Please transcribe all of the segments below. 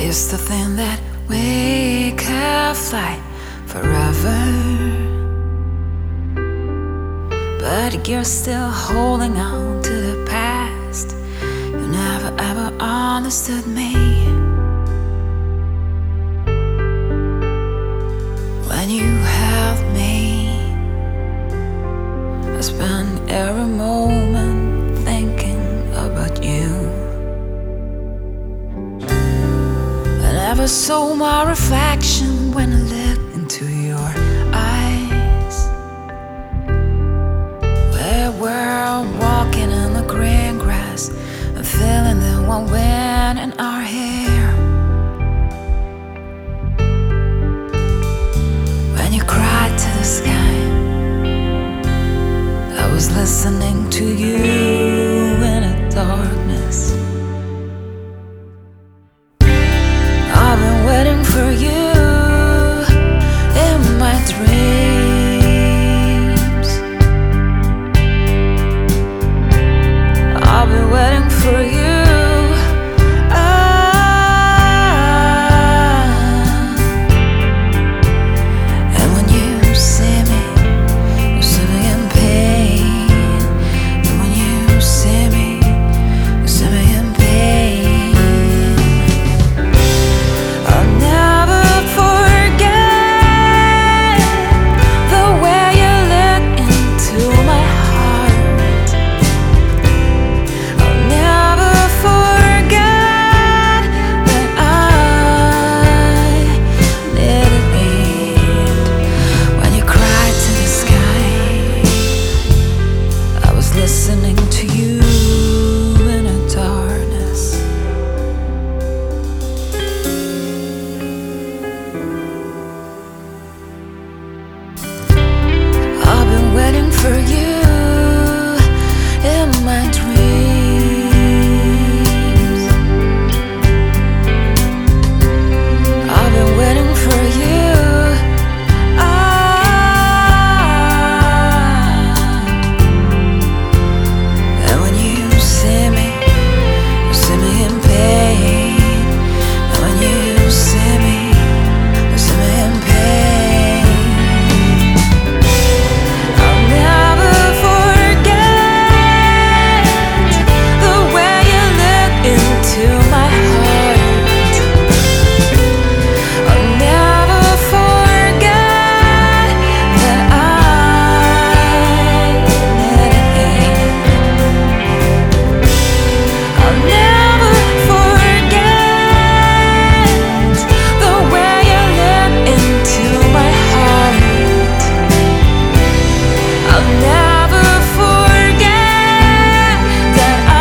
used to think that we could fly forever, but you're still holding on to the past. You never ever understood me. When you held me, I spent every moment thinking about you. I never saw my reflection when I looked into your eyes. We're walking in the green grass and feeling the warm wind in our hair. When you cried to the sky, I was listening to you in the darkness. I've been waiting for you in my dreams. I've been waiting for you. And when you see me, you see me in pain. And when you see me, you see me in pain. I'll never forget the way you look into my heart. I'll never forget that I needed it. When you cried to the sky, I was listening to you in the darkness. I've been waiting for you in my dreams. I've been waiting for you. And when you see me, you see me in pain. And when you see me, you see me in pain. I'll never forget the way you look into my heart. I'll never forget that I needed it. I'll never forget the way you look into my heart. I'll never forget that I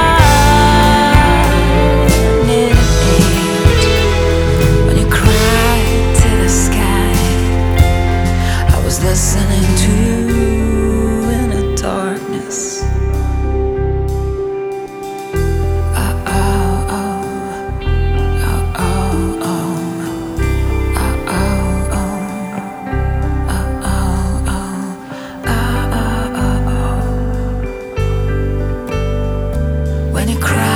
needed it. When you cried to the sky, I was listening to you in the darkness. Oh, oh, oh. Oh, oh, oh. Oh, oh, oh. Oh, oh, oh. Oh, oh, oh, oh. When you cry